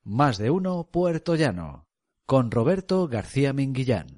Más de uno puertollano, con Roberto García Minguillán.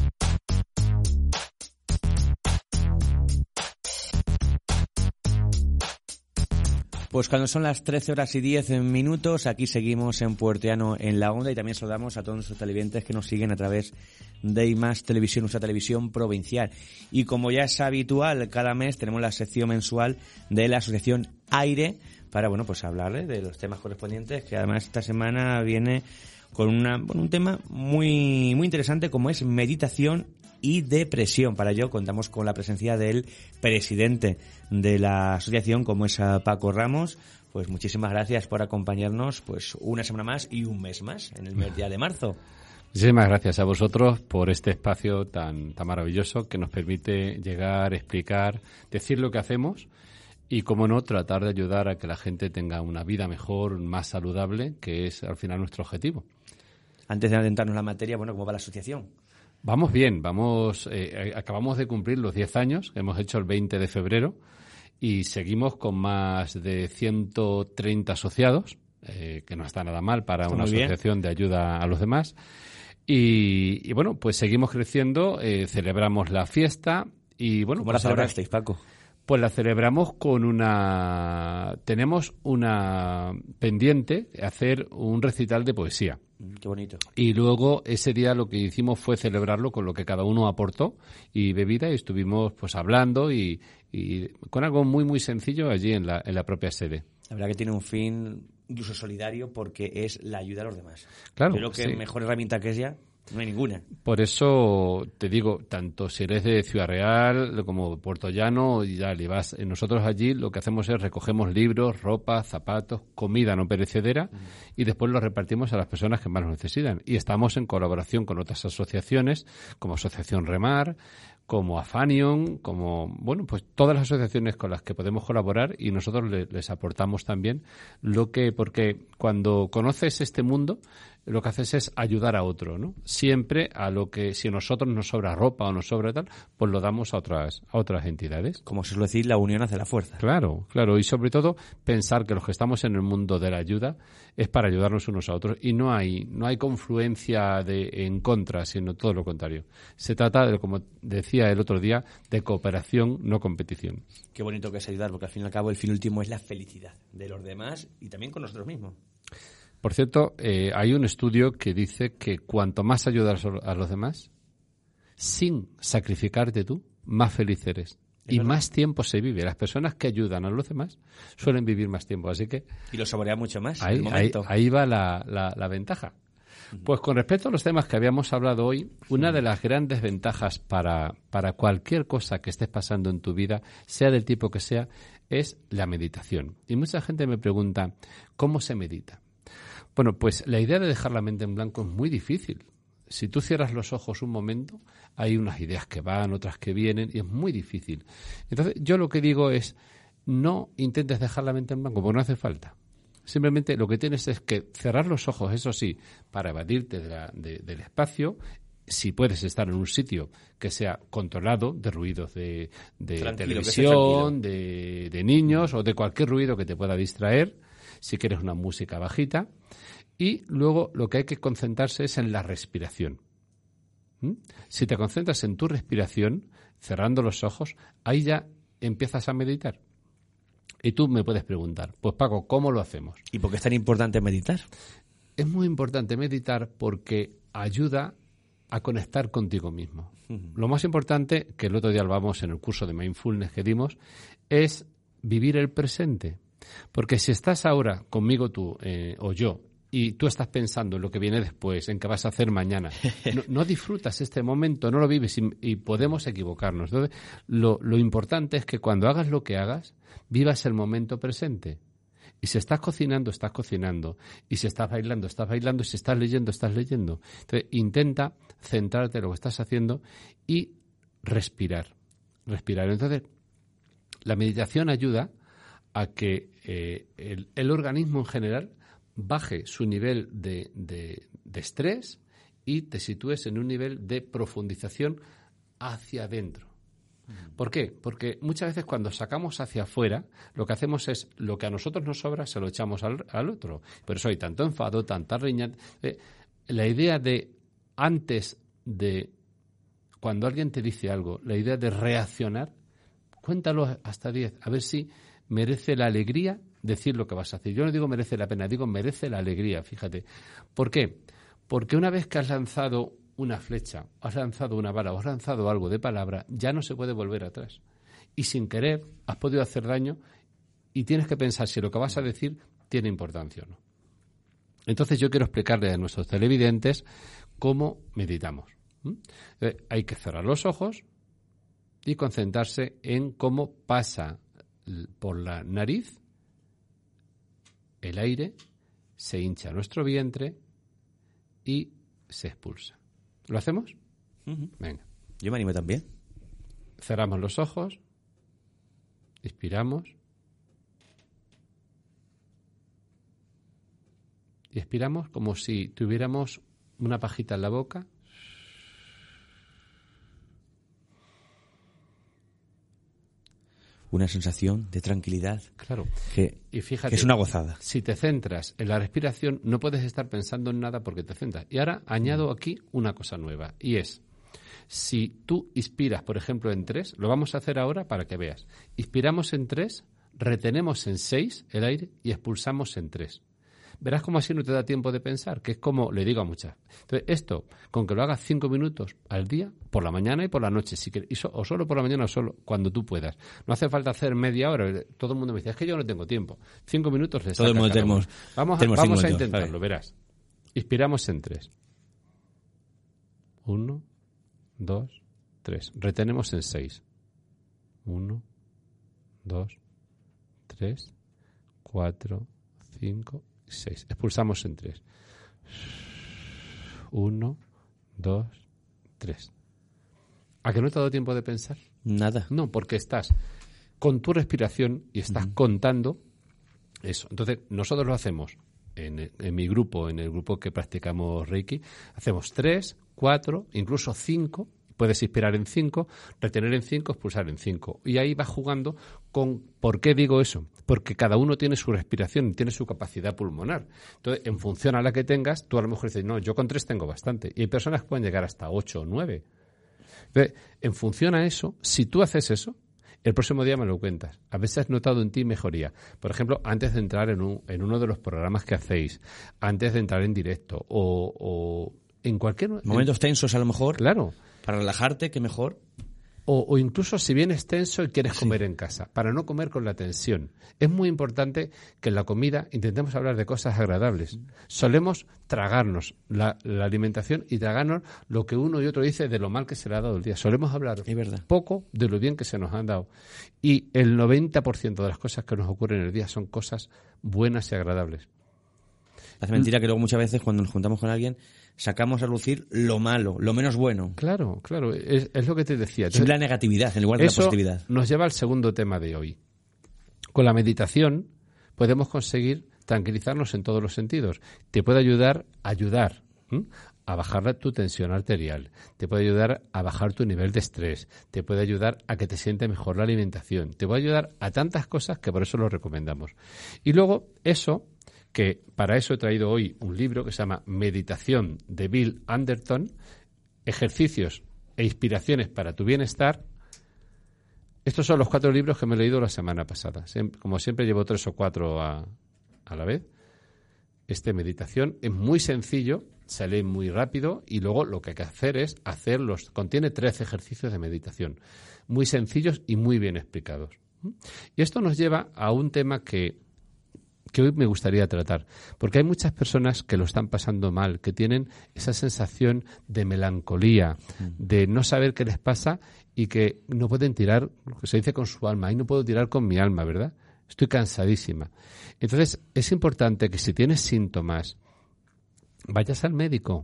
Pues cuando son las 13:10, aquí seguimos en Puertollano en la Onda, y también saludamos a todos nuestros televidentes que nos siguen a través de IMAX Televisión, nuestra televisión provincial. Y como ya es habitual, cada mes tenemos la sección mensual de la Asociación Aire para, pues hablarle de los temas correspondientes, que además esta semana viene con un tema muy, muy interesante, como es meditación y depresión. Para ello contamos con la presencia del presidente de la asociación, como es Paco Ramos. Pues muchísimas gracias por acompañarnos una semana más y un mes más en el mes día de marzo. Muchísimas gracias a vosotros por este espacio tan maravilloso que nos permite llegar, explicar, decir lo que hacemos y, como no, tratar de ayudar a que la gente tenga una vida mejor, más saludable, que es al final nuestro objetivo. Antes de adentrarnos en la materia, ¿cómo va la asociación? Vamos bien, acabamos de cumplir los 10 años, que hemos hecho el 20 de febrero, y seguimos con más de 130 asociados, que no está nada mal para una asociación de ayuda a los demás. Y pues seguimos creciendo, celebramos la fiesta y ¿Cómo la celebrasteis, Paco? Pues la celebramos tenemos una pendiente, hacer un recital de poesía. Qué bonito. Y luego ese día lo que hicimos fue celebrarlo con lo que cada uno aportó y bebida, y estuvimos hablando y con algo muy muy sencillo allí en la propia sede. La verdad que tiene un fin incluso solidario, porque es la ayuda a los demás. Claro, yo creo que sí. Mejor herramienta que ella no hay ninguna. Por eso te digo, tanto si eres de Ciudad Real como puertollano, y dale, vas. Nosotros allí lo que hacemos es recogemos libros, ropa, zapatos, comida no perecedera, y después lo repartimos a las personas que más lo necesitan. Y estamos en colaboración con otras asociaciones, como Asociación Remar, como Afanion, como, todas las asociaciones con las que podemos colaborar, y nosotros les aportamos también porque cuando conoces este mundo, lo que haces es ayudar a otro, ¿no? Siempre a lo que, si a nosotros nos sobra ropa o nos sobra tal, pues lo damos a otras entidades. Como se suele decir, la unión hace la fuerza. Claro, y sobre todo pensar que los que estamos en el mundo de la ayuda es para ayudarnos unos a otros, y no hay confluencia en contra, sino todo lo contrario. Se trata de, como decía el otro día, de cooperación, no competición. Qué bonito que es ayudar, porque al fin y al cabo el fin último es la felicidad de los demás y también con nosotros mismos. Por cierto, hay un estudio que dice que cuanto más ayudas a los demás, sin sacrificarte tú, más feliz eres. Y más tiempo se vive. Las personas que ayudan a los demás suelen vivir más tiempo, así que... Y lo saborea mucho más. Ahí va la ventaja. Pues con respecto a los temas que habíamos hablado hoy, una de las grandes ventajas para cualquier cosa que estés pasando en tu vida, sea del tipo que sea, es la meditación. Y mucha gente me pregunta, ¿cómo se medita? Bueno, pues la idea de dejar la mente en blanco es muy difícil. Si tú cierras los ojos un momento, hay unas ideas que van, otras que vienen, y es muy difícil. Entonces, yo lo que digo es, no intentes dejar la mente en blanco, porque no hace falta. Simplemente lo que tienes es que cerrar los ojos, eso sí, para evadirte del espacio. Si puedes estar en un sitio que sea controlado, de ruidos de televisión, de niños o de cualquier ruido que te pueda distraer, si quieres una música bajita. Y luego lo que hay que concentrarse es en la respiración. Si te concentras en tu respiración, cerrando los ojos, ahí ya empiezas a meditar. Y tú me puedes preguntar, pues Paco, ¿cómo lo hacemos? ¿Y por qué es tan importante meditar? Es muy importante meditar porque ayuda a conectar contigo mismo. Lo más importante, que el otro día hablamos en el curso de Mindfulness que dimos, es vivir el presente. Porque si estás ahora conmigo tú o yo, y tú estás pensando en lo que viene después, en qué vas a hacer mañana, no disfrutas este momento, no lo vives, y podemos equivocarnos. Entonces, lo importante es que cuando hagas lo que hagas, vivas el momento presente. Y si estás cocinando, estás cocinando. Y si estás bailando, estás bailando. Y si estás leyendo, estás leyendo. Entonces, intenta centrarte en lo que estás haciendo y respirar. Entonces, la meditación ayuda a que el organismo en general baje su nivel de estrés y te sitúes en un nivel de profundización hacia adentro. ¿Por qué? Porque muchas veces cuando sacamos hacia afuera, lo que hacemos es lo que a nosotros nos sobra se lo echamos al otro. Por eso hay tanto enfado, tanta riña. La idea de antes de cuando alguien te dice algo, la idea de reaccionar, cuéntalo hasta 10, a ver si merece la alegría decir lo que vas a decir. Yo no digo merece la pena, digo merece la alegría, fíjate. ¿Por qué? Porque una vez que has lanzado una flecha, has lanzado una bala o has lanzado algo de palabra, ya no se puede volver atrás. Y sin querer has podido hacer daño y tienes que pensar si lo que vas a decir tiene importancia o no. Entonces yo quiero explicarle a nuestros televidentes cómo meditamos. Hay que cerrar los ojos y concentrarse en cómo pasa por la nariz el aire, se hincha nuestro vientre y se expulsa. ¿Lo hacemos? Uh-huh. Venga. Yo me animo también. Cerramos los ojos, inspiramos y expiramos como si tuviéramos una pajita en la boca. Una sensación de tranquilidad. Claro. Y fíjate, que es una gozada. Si te centras en la respiración, no puedes estar pensando en nada porque te centras. Y ahora añado aquí una cosa nueva, y es, si tú inspiras, por ejemplo, en 3, lo vamos a hacer ahora para que veas. Inspiramos en 3, retenemos en 6 el aire y expulsamos en 3. Verás cómo así no te da tiempo de pensar, que es como le digo a muchas. Entonces, esto, con que lo hagas 5 minutos al día, por la mañana y por la noche, si quieres, o solo por la mañana o solo cuando tú puedas. No hace falta hacer media hora. Todo el mundo me dice, es que yo no tengo tiempo. 5 minutos le sacas. Vamos a intentarlo, verás. Inspiramos en 3. 1, 2, 3. Retenemos en 6. 1, 2, 3, 4, 5, 6. Expulsamos en 3. 1, 2, 3. ¿A que no te ha dado tiempo de pensar? Nada. No, porque estás con tu respiración y estás contando eso. Entonces, nosotros lo hacemos en mi grupo, en el grupo que practicamos Reiki. Hacemos 3, 4, incluso 5. Puedes inspirar en 5, retener en 5, expulsar en 5. Y ahí vas jugando con... ¿Por qué digo eso? Porque cada uno tiene su respiración, tiene su capacidad pulmonar. Entonces, en función a la que tengas, tú a lo mejor dices, no, yo con 3 tengo bastante. Y hay personas que pueden llegar hasta 8 o 9. Entonces, en función a eso, si tú haces eso, el próximo día me lo cuentas. A veces has notado en ti mejoría. Por ejemplo, antes de entrar en uno de los programas que hacéis, antes de entrar en directo o en cualquier... Momentos tensos a lo mejor. Claro. Para relajarte, que mejor. O incluso si vienes tenso y quieres comer en casa, para no comer con la tensión. Es muy importante que en la comida intentemos hablar de cosas agradables. Solemos tragarnos la alimentación y tragarnos lo que uno y otro dice de lo mal que se le ha dado el día. Solemos hablar poco de lo bien que se nos han dado. Y el 90% de las cosas que nos ocurren en el día son cosas buenas y agradables. Hace mentira que luego muchas veces cuando nos juntamos con alguien sacamos a lucir lo malo, lo menos bueno. Claro, es lo que te decía. Entonces, siempre la negatividad en lugar de la positividad. Eso nos lleva al segundo tema de hoy. Con la meditación podemos conseguir tranquilizarnos en todos los sentidos. Te puede ayudar a bajar tu tensión arterial, te puede ayudar a bajar tu nivel de estrés, te puede ayudar a que te siente mejor la alimentación, te puede ayudar a tantas cosas que por eso lo recomendamos. Y luego eso... que para eso he traído hoy un libro que se llama Meditación de Bill Anderton, ejercicios e inspiraciones para tu bienestar. Estos son los 4 libros que me he leído la semana pasada. Como siempre llevo 3 o 4 a la vez. Meditación es muy sencillo, se lee muy rápido y luego lo que hay que hacer es hacerlos. Contiene 13 ejercicios de meditación, muy sencillos y muy bien explicados. Y esto nos lleva a un tema que hoy me gustaría tratar, porque hay muchas personas que lo están pasando mal, que tienen esa sensación de melancolía, de no saber qué les pasa y que no pueden tirar, lo que se dice con su alma, y no puedo tirar con mi alma, ¿verdad? Estoy cansadísima. Entonces, es importante que si tienes síntomas, vayas al médico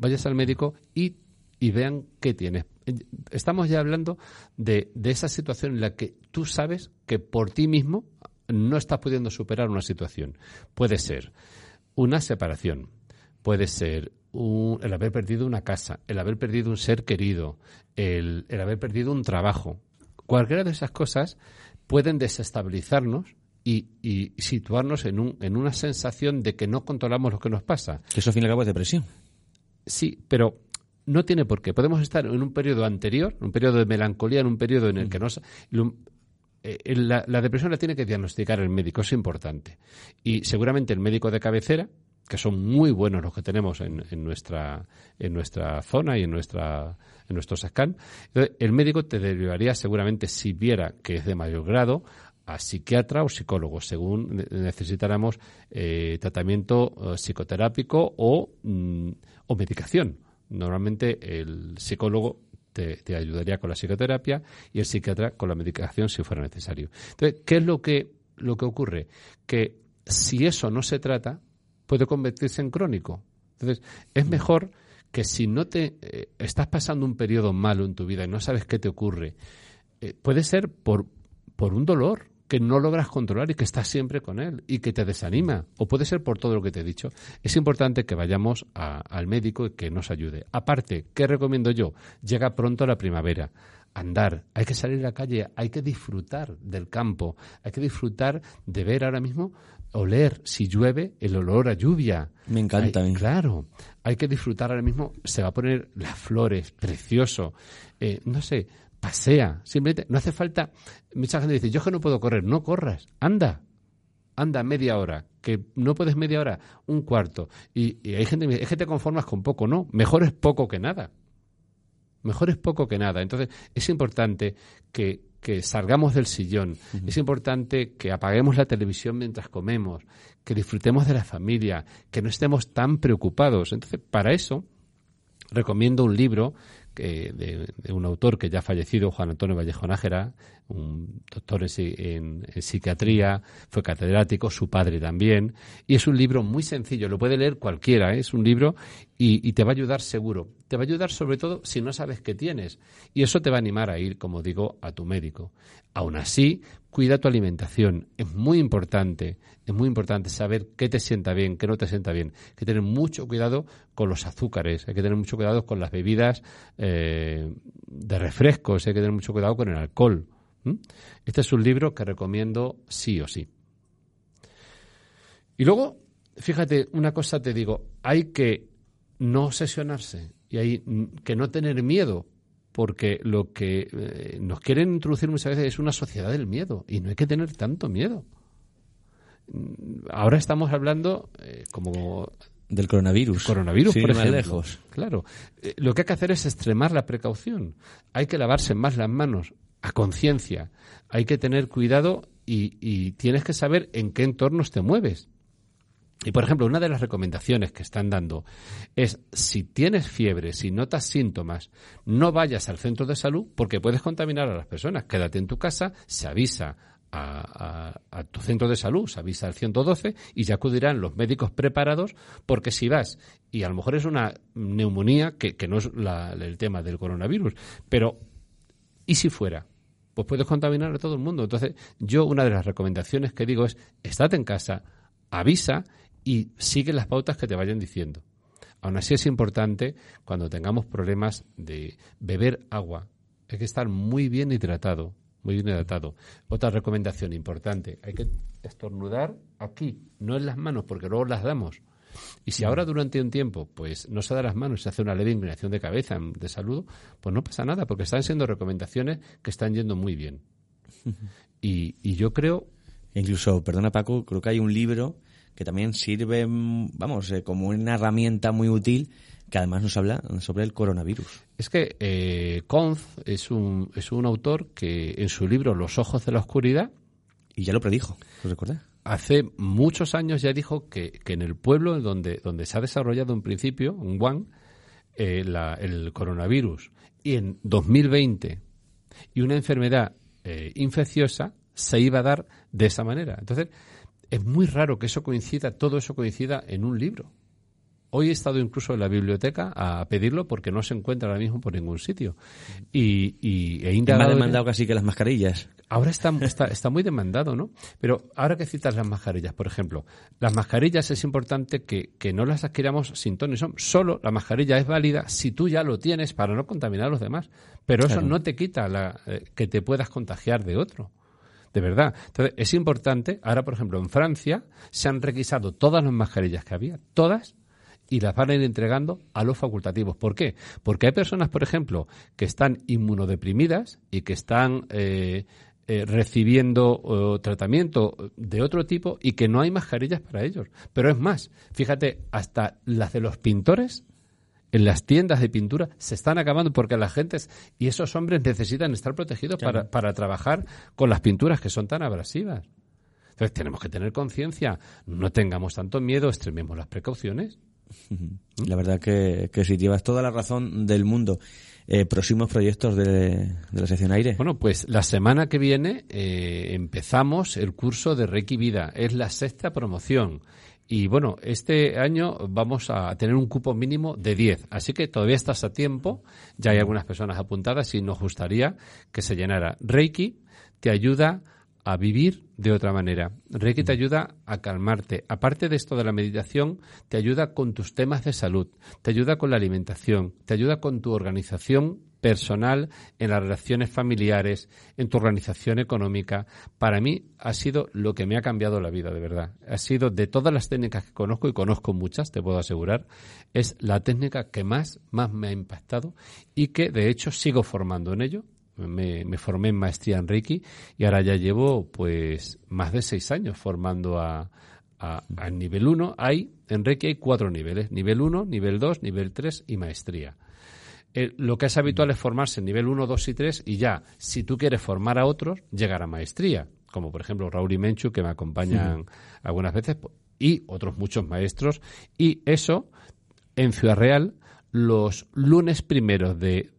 y vean qué tienes. Estamos ya hablando de esa situación en la que tú sabes que por ti mismo no estás pudiendo superar una situación. Puede ser una separación, puede ser el haber perdido una casa, el haber perdido un ser querido, el haber perdido un trabajo, cualquiera de esas cosas pueden desestabilizarnos y situarnos en una sensación de que no controlamos lo que nos pasa. Que eso al fin y al cabo es depresión. Sí, pero no tiene por qué. Podemos estar en un periodo anterior, un periodo de melancolía, en un periodo en el que la depresión la tiene que diagnosticar el médico, es importante. Y seguramente el médico de cabecera, que son muy buenos los que tenemos en nuestra zona y en nuestro SACAN, el médico te derivaría seguramente, si viera que es de mayor grado, a psiquiatra o psicólogo, según necesitáramos tratamiento psicoterápico o medicación. Normalmente el psicólogo te ayudaría con la psicoterapia y el psiquiatra con la medicación si fuera necesario. Entonces, ¿qué es lo que ocurre? Que si eso no se trata, puede convertirse en crónico. Entonces, es mejor que si no te estás pasando un periodo malo en tu vida y no sabes qué te ocurre, puede ser por un dolor que no logras controlar y que estás siempre con él y que te desanima, o puede ser por todo lo que te he dicho. Es importante que vayamos al médico y que nos ayude. Aparte, ¿qué recomiendo yo? Llega pronto la primavera. Andar, hay que salir a la calle, hay que disfrutar del campo, hay que disfrutar de ver ahora mismo, oler, si llueve, el olor a lluvia. Me encanta a mí. Claro, hay que disfrutar ahora mismo, se va a poner las flores, precioso, no sé, pasea, simplemente, no hace falta, mucha gente dice, yo es que no puedo correr, no corras, anda media hora, que no puedes media hora, un cuarto, y hay gente que me dice, es que te conformas con poco, no, mejor es poco que nada, entonces es importante que salgamos del sillón, es importante que apaguemos la televisión mientras comemos, que disfrutemos de la familia, que no estemos tan preocupados. Entonces, para eso, recomiendo un libro de un autor que ya ha fallecido, Juan Antonio Vallejo Nájera, un doctor en psiquiatría, fue catedrático, su padre también, y es un libro muy sencillo, lo puede leer cualquiera, es un libro y te va a ayudar seguro, te va a ayudar sobre todo si no sabes qué tienes, y eso te va a animar a ir, como digo, a tu médico. Aún así, cuida tu alimentación, es muy importante saber qué te sienta bien, qué no te sienta bien. Hay que tener mucho cuidado con los azúcares, hay que tener mucho cuidado con las bebidas de refrescos, hay que tener mucho cuidado con el alcohol. Este es un libro que recomiendo sí o sí. Y luego, fíjate, una cosa te digo, hay que no obsesionarse y hay que no tener miedo, porque lo que nos quieren introducir muchas veces es una sociedad del miedo y no hay que tener tanto miedo. Ahora estamos hablando como del coronavirus. Coronavirus, sí, por ejemplo. Más lejos. Claro. Lo que hay que hacer es extremar la precaución. Hay que lavarse más las manos a conciencia. Hay que tener cuidado y tienes que saber en qué entornos te mueves. Y, por ejemplo, una de las recomendaciones que están dando es, si tienes fiebre, si notas síntomas, no vayas al centro de salud porque puedes contaminar a las personas. Quédate en tu casa, se avisa a tu centro de salud, se avisa al 112 y ya acudirán los médicos preparados, porque si vas y a lo mejor es una neumonía, que no es el tema del coronavirus, pero ¿y si fuera? Pues puedes contaminar a todo el mundo. Entonces, yo una de las recomendaciones que digo es, estate en casa, avisa y sigue las pautas que te vayan diciendo. Aún así es importante, cuando tengamos problemas, de beber agua. Hay que estar muy bien hidratado, muy bien hidratado. Otra recomendación importante, hay que estornudar aquí, no en las manos, porque luego las damos. Y si ahora durante un tiempo pues no se da las manos, se hace una leve inclinación de cabeza de saludo, pues no pasa nada, porque están siendo recomendaciones que están yendo muy bien. Y yo creo... Incluso, perdona Paco, creo que hay un libro que también sirve, como una herramienta muy útil, que además nos habla sobre el coronavirus. Es que Conz es un autor que en su libro Los ojos de la oscuridad... Y ya lo predijo, ¿lo recordé? Hace muchos años ya dijo que en el pueblo donde se ha desarrollado en principio, en Wuhan, el coronavirus, y en 2020, y una enfermedad infecciosa se iba a dar de esa manera. Entonces, es muy raro que todo eso coincida en un libro. Hoy he estado incluso en la biblioteca a pedirlo porque no se encuentra ahora mismo por ningún sitio. Y he indagado. Me ha demandado casi que las mascarillas. Ahora está muy demandado, ¿no? Pero ahora que citas las mascarillas, por ejemplo, las mascarillas es importante que no las adquiramos sin ton ni son. Solo la mascarilla es válida si tú ya lo tienes para no contaminar a los demás. Pero eso no te quita que te puedas contagiar de otro. De verdad. Entonces, es importante. Ahora, por ejemplo, en Francia se han requisado todas las mascarillas que había, todas, y las van a ir entregando a los facultativos. ¿Por qué? Porque hay personas, por ejemplo, que están inmunodeprimidas y que están recibiendo tratamiento de otro tipo y que no hay mascarillas para ellos. Pero es más, fíjate, hasta las de los pintores en las tiendas de pintura se están acabando porque la gente y esos hombres necesitan estar protegidos para trabajar con las pinturas que son tan abrasivas. Entonces tenemos que tener conciencia, no tengamos tanto miedo, extrememos las precauciones. La verdad que sí, llevas toda la razón del mundo. Próximos proyectos de la sección Aire. Bueno, pues la semana que viene empezamos el curso de Reiki Vida. Es la 6ª promoción. Y bueno, este año vamos a tener un cupo mínimo de 10. Así que todavía estás a tiempo. Ya hay algunas personas apuntadas y nos gustaría que se llenara. Reiki te ayuda a vivir de otra manera. Reiki te ayuda a calmarte. Aparte de esto de la meditación, te ayuda con tus temas de salud, te ayuda con la alimentación, te ayuda con tu organización personal, en las relaciones familiares, en tu organización económica. Para mí ha sido lo que me ha cambiado la vida, de verdad. Ha sido, de todas las técnicas que conozco, y conozco muchas, te puedo asegurar, es la técnica que más me ha impactado y que, de hecho, sigo formando en ello. Me formé en maestría en Reiki y ahora ya llevo pues más de 6 años formando a nivel 1. En Reiki hay 4 niveles: nivel 1, nivel 2, nivel 3 y maestría. Lo que es habitual es formarse en nivel 1, 2 y 3 y ya, si tú quieres formar a otros, llegar a maestría, como por ejemplo Raúl y Menchu, que me acompañan algunas veces, y otros muchos maestros. Y eso, en Ciudad Real, los lunes primeros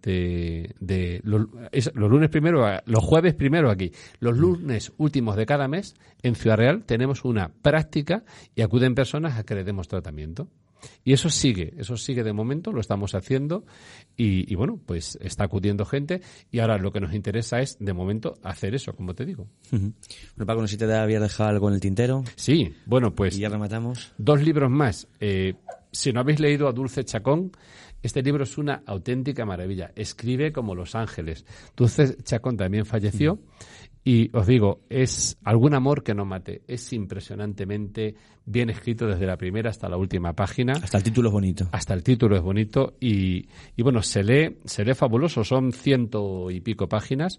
los jueves primero aquí, los lunes últimos de cada mes, en Ciudad Real tenemos una práctica y acuden personas a que le demos tratamiento. Y eso sigue de momento, lo estamos haciendo y bueno, pues está acudiendo gente y ahora lo que nos interesa es, de momento, hacer eso, como te digo. Bueno, Paco, no sé si te había dejado algo en el tintero. Sí, bueno, pues... Y ya rematamos. 2 libros más. Si no habéis leído a Dulce Chacón, este libro es una auténtica maravilla. Escribe como Los Ángeles. Dulce Chacón también falleció. Y os digo, es Algún amor que no mate. Es impresionantemente bien escrito desde la primera hasta la última página. Hasta el título es bonito. Hasta el título es bonito y bueno, se lee fabuloso. Son 100 y pico páginas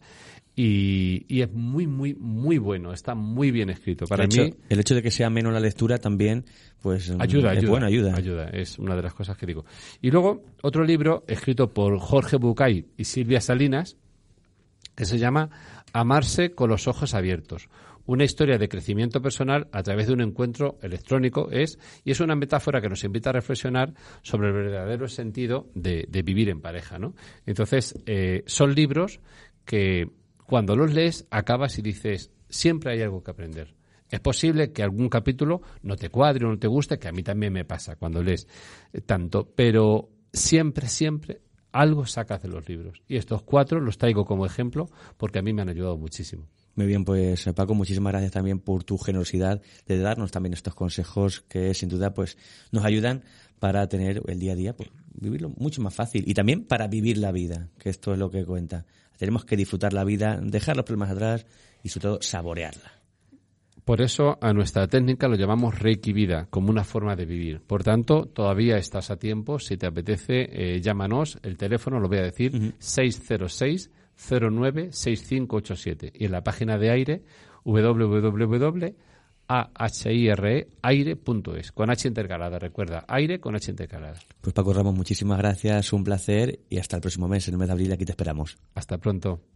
y es muy, muy, muy bueno. Está muy bien escrito. Para mí, el hecho de que sea menos la lectura también, pues ayuda. Ayuda. Es una de las cosas que digo. Y luego, otro libro escrito por Jorge Bucay y Silvia Salinas, que se llama Amarse con los ojos abiertos. Una historia de crecimiento personal a través de un encuentro electrónico y es una metáfora que nos invita a reflexionar sobre el verdadero sentido de vivir en pareja, ¿no? Entonces, son libros que cuando los lees acabas y dices, siempre hay algo que aprender. Es posible que algún capítulo no te cuadre o no te guste, que a mí también me pasa cuando lees tanto, pero siempre algo sacas de los libros. Y estos 4 los traigo como ejemplo porque a mí me han ayudado muchísimo. Muy bien, pues Paco, muchísimas gracias también por tu generosidad de darnos también estos consejos que sin duda pues nos ayudan para tener el día a día, pues, vivirlo mucho más fácil y también para vivir la vida, que esto es lo que cuenta. Tenemos que disfrutar la vida, dejar los problemas atrás y sobre todo saborearla. Por eso a nuestra técnica lo llamamos Reiki Vida, como una forma de vivir. Por tanto, todavía estás a tiempo. Si te apetece, llámanos. El teléfono, lo voy a decir, 606-096587. Y en la página de Aire, www.ahireaire.es, con H intercalada, recuerda, Aire con H intercalada. Pues Paco Ramos, muchísimas gracias, un placer y hasta el próximo mes, en el mes de abril, aquí te esperamos. Hasta pronto.